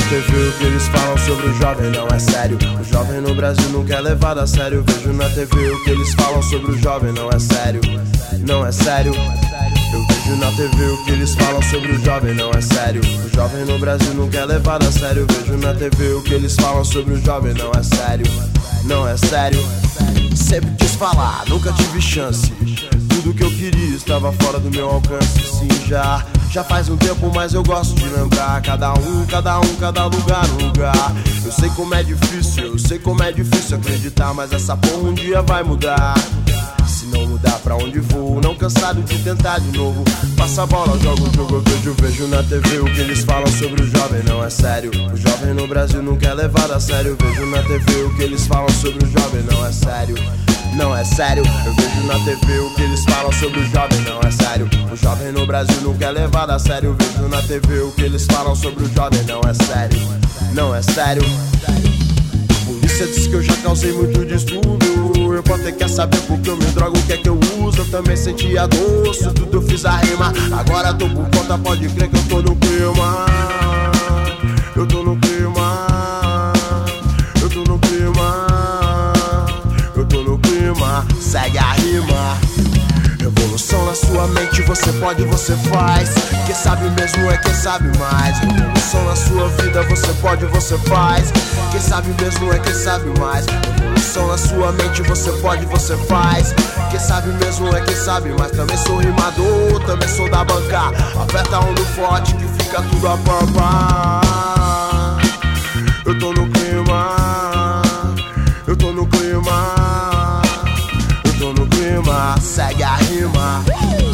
TV o que eles falam sobre o jovem não é sério. O jovem no Brasil nunca é levado a sério. Vejo na TV o que eles falam sobre o jovem não é sério. Não é sério. Eu vejo na TV o que eles falam sobre o jovem não é sério. O jovem no Brasil nunca é levado a sério. Vejo na TV o que eles falam sobre o jovem não é sério. Não é sério. Sempre quis falar, nunca tive chance. Tudo que eu queria estava fora do meu alcance. Sim, já faz um tempo, mas eu gosto de lembrar. Cada lugar, um lugar. Eu sei como é difícil acreditar, mas essa porra um dia vai mudar. Se não mudar pra onde vou, não cansado de tentar de novo. Passa a bola, jogo o jogo, eu vejo na TV o que eles falam sobre o jovem não é sério. O jovem no Brasil nunca é levado a sério. Vejo na TV o que eles falam sobre o jovem não é sério. Não é sério, eu vejo na TV o que eles falam sobre o jovem não é sério. O jovem no Brasil nunca é levado a sério. Vejo na TV o que eles falam sobre o jovem não é sério. Não é sério. A polícia diz que eu já causei muito distúrbio. Eu posso ter que saber porque eu me drogo, o que é que eu uso. Eu também sentia doce, tudo eu fiz a rima. Agora tô por conta, pode crer que eu tô no clima. Eu tô no clima. Eu tô no clima. Eu tô no clima. Segue a rima. Revolução na sua mente, você pode, você faz. Quem sabe mesmo é quem sabe mais. Revolução na sua vida, você pode, você faz. Quem sabe mesmo é quem sabe mais. Revolução na sua mente, você pode, você faz. Quem sabe mesmo é quem sabe mais. Também sou rimador, também sou da banca. Aperta um do forte que fica tudo a pampa. Eu tô no clima. Eu tô no clima. Eu tô no clima. Segue a rima.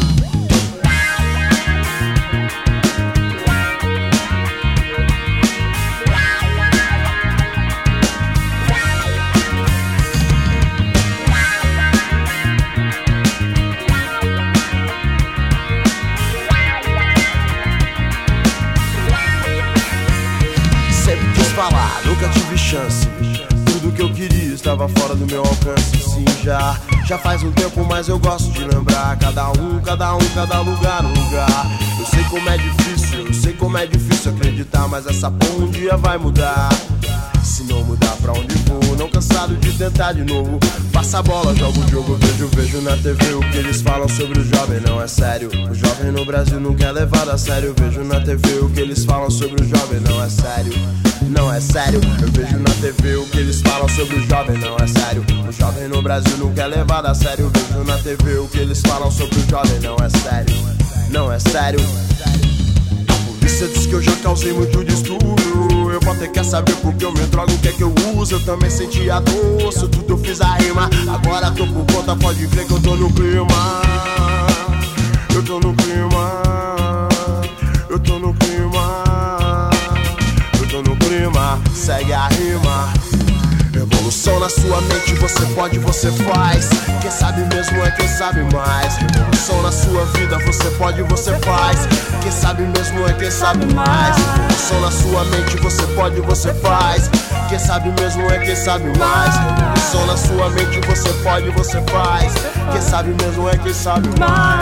Sempre quis falar, nunca tive chance. Tudo que eu queria estava fora do meu alcance. Sim, já faz um tempo, mas eu gosto de lembrar. Cada lugar, um lugar. Eu sei como é difícil acreditar, mas essa porra um dia vai mudar. Se não mudar pra onde vou, não cansado de tentar de novo. Passa a bola, jogo o jogo, vejo na TV o que eles falam sobre o jovem não é sério. O jovem no Brasil nunca é levado a sério. Vejo na TV o que eles falam sobre o jovem não é sério. Não é sério, eu vejo na TV o que eles falam sobre o jovem não é sério. O jovem no Brasil nunca é levado a sério. Vejo na TV o que eles falam sobre o jovem não é sério. Não é sério. A polícia diz que eu já causei muito distúrbio. Eu posso ter que saber porque eu me drogo, o que é que eu uso. Eu também sentia doce, tudo eu fiz a rima. Agora tô por conta, pode crer que eu tô no clima. Eu tô no clima. Eu tô no clima. Eu tô no clima. Segue a rima. Revolução na sua mente, você pode, você faz. Quem sabe mesmo é quem sabe mais. Revolução na sua vida, você pode, você faz. Quem sabe mesmo é quem sabe mais. Revolução na sua mente, você pode, você faz. Quem sabe mesmo é quem sabe mais. Revolução na sua mente, você pode, você faz. Quem sabe mesmo é quem sabe mais.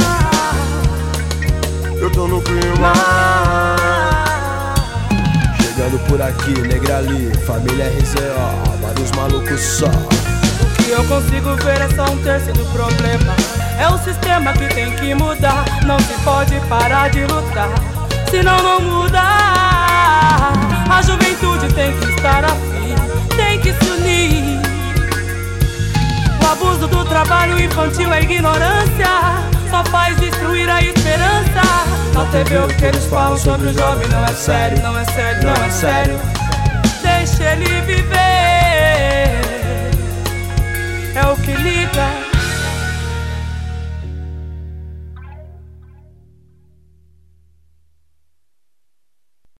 Eu tô no clima. Chegando por aqui, Negrali, família RZO, vários malucos só. O que eu consigo ver é só um terço do problema. É o sistema que tem que mudar. Não se pode parar de lutar, senão não muda. A juventude tem que estar afim, tem que se unir. O abuso do trabalho infantil é ignorância, só faz destruir a esperança. Na TV o que eles falam sobre o jovem não é sério. Não é sério, não é sério. Deixa ele viver, é o que liga.